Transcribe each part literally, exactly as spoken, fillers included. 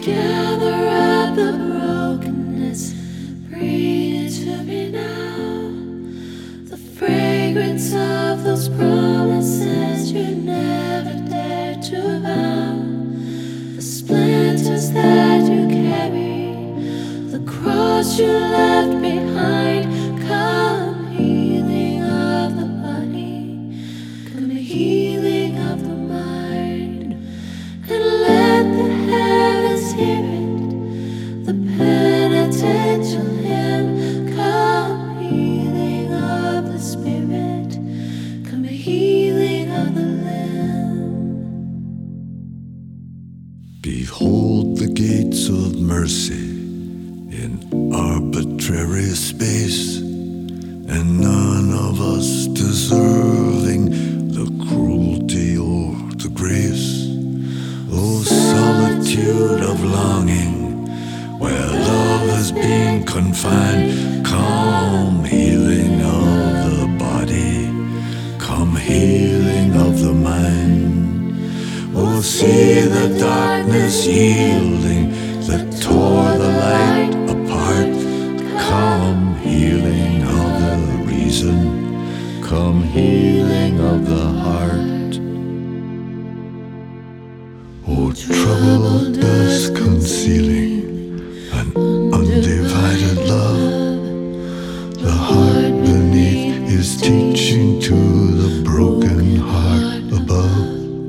Gather up the brokenness, bring it to me now. The fragrance of those promises you never dared to vow. The splinters that you carry, the cross you left behind. Come healing of the body, come healing of the mind, and let the heavens hear it, the penitential hymn. Come healing of the spirit, come healing of the limb. Behold the gates of mercy in arbitrary space, and none of us deserving the cruelty or the grace. Oh, solitude of longing, where love is being confined. Come healing of the body, come healing of the mind. Oh, see the darkness yielding that tore the light apart. Come healing of the reason, come healing of the heart. Oh, troubled dusk concealing an undivided love. The heart beneath is teaching to the broken heart above.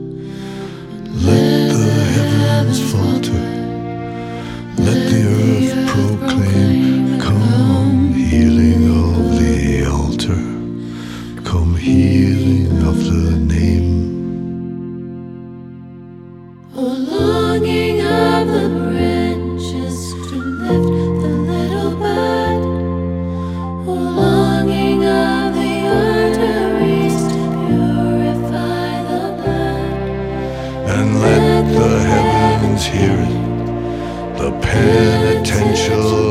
Let the heavens falter, let the earth proclaim. Come healing of the altar, come healing of the name. Oh, longing of the branches to lift the little bud. Oh, longing of the arteries to purify the blood. And let the heavens hear it, the penitential